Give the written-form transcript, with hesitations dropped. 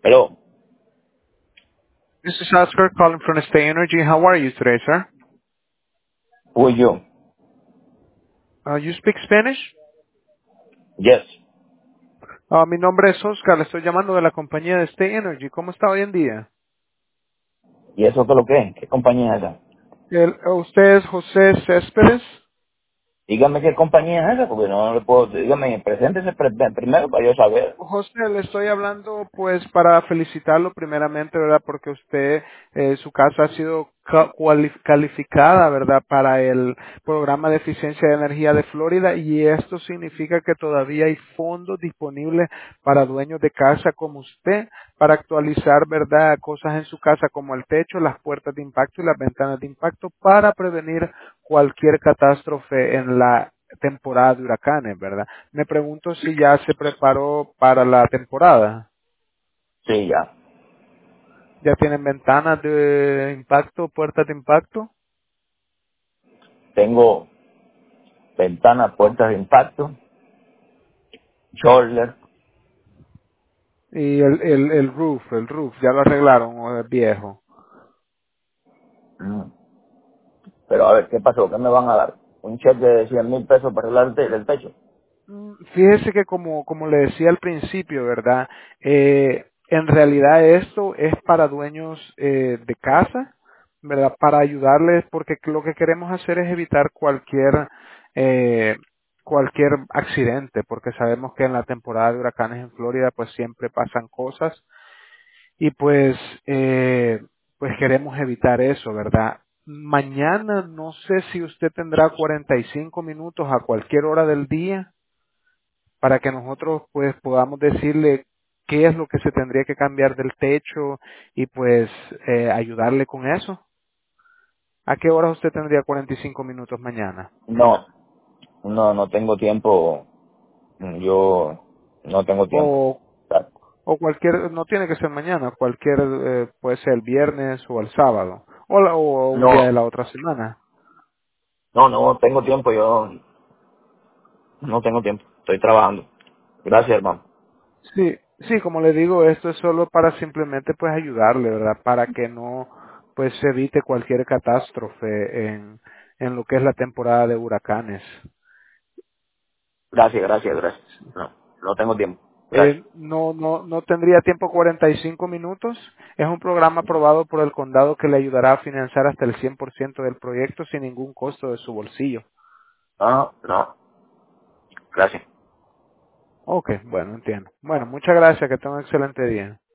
Hello, This is Oscar calling from Stay Energy. How are you today, sir? who are you? You speak Spanish? Yes. Mi nombre es Oscar, le estoy llamando de la compañía de Stay Energy. ¿Cómo está hoy en día? ¿Y eso qué es lo que es? ¿Qué compañía es esa? ¿Usted es José Céspedes? Dígame qué compañía es esa, porque no le puedo... Dígame, preséntese primero para yo saber. José, le estoy hablando pues para felicitarlo primeramente, ¿verdad? Porque usted, su casa ha sido calificada, ¿verdad? Para el programa de eficiencia de energía de Florida y esto significa que todavía hay fondos disponibles para dueños de casa como usted para actualizar, ¿verdad? Cosas en su casa como el techo, las puertas de impacto y las ventanas de impacto para prevenir cualquier catástrofe en la temporada de huracanes, ¿verdad? Me pregunto si ya se preparó para la temporada. Sí, ya. ¿Ya tienen ventanas de impacto, puertas de impacto? Tengo ventanas, puertas de impacto, shoulder. Y el roof, ¿ya lo arreglaron o es viejo? Mm. Pero a ver, ¿qué pasó? ¿Qué me van a dar? ¿Un cheque de 100,000 pesos para arreglar el techo? Fíjese que como le decía al principio, ¿verdad? En realidad esto es para dueños de casa, ¿verdad? Para ayudarles, porque lo que queremos hacer es evitar eh, cualquier accidente, porque sabemos que en la temporada de huracanes en Florida pues siempre pasan cosas y pues queremos evitar eso, ¿verdad? Mañana no sé si usted tendrá 45 minutos a cualquier hora del día para que nosotros pues podamos decirle qué es lo que se tendría que cambiar del techo y pues ayudarle con eso. ¿A qué hora usted tendría 45 minutos mañana? No, no tengo tiempo. Yo no tengo tiempo. O, o cualquier, no tiene que ser mañana, cualquier, puede ser el viernes o el sábado, o un día de No, la otra semana. no tengo tiempo. Yo no tengo tiempo. Estoy trabajando. Gracias, hermano. Sí, sí, como le digo, esto es solo para simplemente pues ayudarle, ¿verdad? Para que no pues se evite cualquier catástrofe en lo que es la temporada de huracanes. Gracias. No tengo tiempo. Gracias. No tendría tiempo 45 minutos. Es un programa aprobado por el condado que le ayudará a financiar hasta el 100% del proyecto sin ningún costo de su bolsillo. No. Gracias. Ok, bueno, entiendo. Bueno, muchas gracias. Que tenga un excelente día.